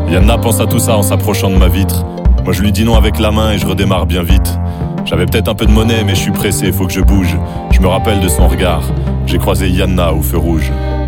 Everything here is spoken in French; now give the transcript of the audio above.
Yanna pense à tout ça en s'approchant de ma vitre. Moi je lui dis non avec la main et je redémarre bien vite. J'avais peut-être un peu de monnaie mais je suis pressé, faut que je bouge. Je me rappelle de son regard, j'ai croisé Yanna au feu rouge.